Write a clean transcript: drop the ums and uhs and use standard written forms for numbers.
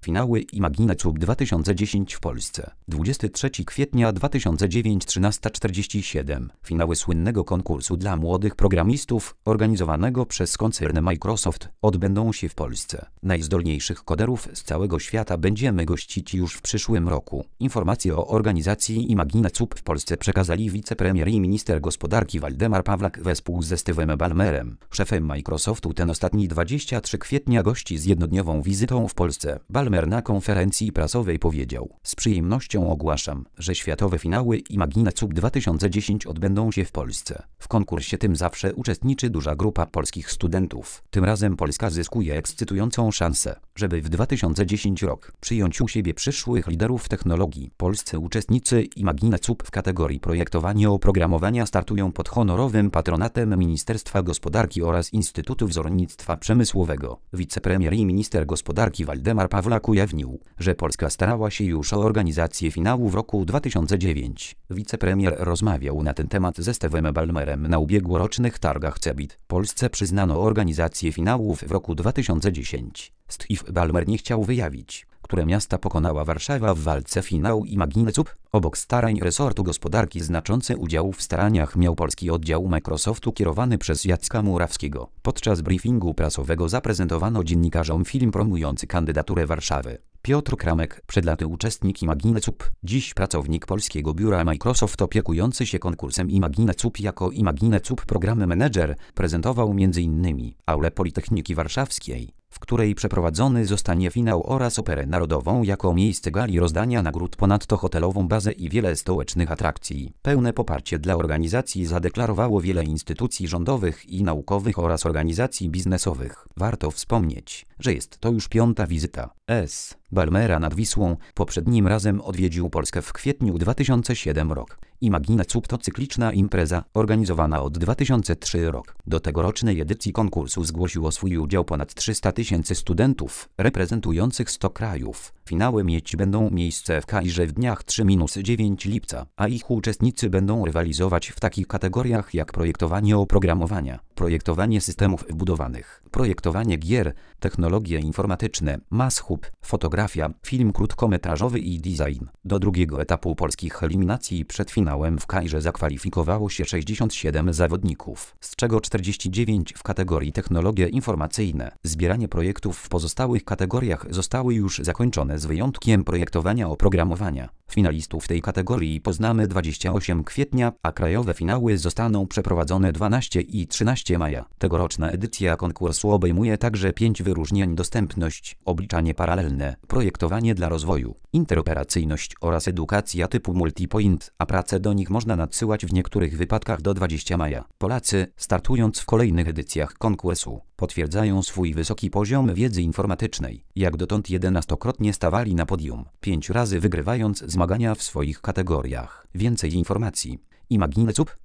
Finały ImagineCup 2010 w Polsce. 23 kwietnia 2009 13:47. Finały słynnego konkursu dla młodych programistów, organizowanego przez koncern Microsoft, odbędą się w Polsce. Najzdolniejszych koderów z całego świata będziemy gościć już w przyszłym roku. Informacje o organizacji ImagineCup w Polsce przekazali wicepremier i minister gospodarki Waldemar Pawlak wespół ze Steve'em Ballmerem, szefem Microsoftu. Ten ostatni 23 kwietnia gości z jednodniową wizytą w Polsce. Ballmer na konferencji prasowej powiedział: z przyjemnością ogłaszam, że światowe finały ImagineCup 2010 odbędą się w Polsce. W konkursie tym zawsze uczestniczy duża grupa polskich studentów. Tym razem Polska zyskuje ekscytującą szansę, żeby w 2010 rok przyjąć u siebie przyszłych liderów technologii. Polscy uczestnicy ImagineCup w kategorii projektowanie oprogramowania startują pod honorowym patronatem Ministerstwa Gospodarki oraz Instytutu Wzornictwa Przemysłowego. Wicepremier i minister gospodarki Waldemar Pawlak ujawnił, że Polska starała się już o organizację finału w roku 2009. Wicepremier rozmawiał na ten temat ze Steve'em Ballmerem na ubiegłorocznych targach CeBIT. Polsce przyznano organizację finałów w roku 2010. Steve Ballmer nie chciał wyjawić, które miasta pokonała Warszawa w walce finału ImagineCup. Obok starań resortu gospodarki znaczący udział w staraniach miał polski oddział Microsoftu kierowany przez Jacka Murawskiego. Podczas briefingu prasowego zaprezentowano dziennikarzom film promujący kandydaturę Warszawy. Piotr Kramek, przed laty uczestnik ImagineCup, dziś pracownik polskiego biura Microsoft opiekujący się konkursem ImagineCup jako ImagineCup Program Manager, prezentował m.in. aulę Politechniki Warszawskiej, w której przeprowadzony zostanie finał, oraz Operę Narodową jako miejsce gali rozdania nagród, ponadto hotelową bazę i wiele stołecznych atrakcji. Pełne poparcie dla organizacji zadeklarowało wiele instytucji rządowych i naukowych oraz organizacji biznesowych. Warto wspomnieć, że jest to już 5. wizyta S. Ballmera nad Wisłą. Poprzednim razem odwiedził Polskę w kwietniu 2007 rok. ImagineCup to cykliczna impreza organizowana od 2003 rok. Do tegorocznej edycji konkursu zgłosiło swój udział ponad 300 000 studentów reprezentujących 100 krajów. Finały mieć będą miejsce w Kairze w dniach 3-9 lipca, a ich uczestnicy będą rywalizować w takich kategoriach jak projektowanie oprogramowania, projektowanie systemów wbudowanych, projektowanie gier, technologie informatyczne, mass hub, fotografia, film krótkometrażowy i design. Do drugiego etapu polskich eliminacji przed finałem w Kairze zakwalifikowało się 67 zawodników, z czego 49 w kategorii technologie informacyjne. Zbieranie projektów w pozostałych kategoriach zostały już zakończone z wyjątkiem projektowania oprogramowania. Finalistów tej kategorii poznamy 28 kwietnia, a krajowe finały zostaną przeprowadzone 12 i 13 maja. Tegoroczna edycja konkursu obejmuje także 5 wyróżnień: dostępność, obliczanie paralelne, projektowanie dla rozwoju, interoperacyjność oraz edukacja typu multipoint, a prace do nich można nadsyłać w niektórych wypadkach do 20 maja. Polacy, startując w kolejnych edycjach konkursu, potwierdzają swój wysoki poziom wiedzy informatycznej. Jak dotąd 11-krotnie stawali na podium, 5 razy wygrywając zmagania w swoich kategoriach. Więcej informacji: ImagineCup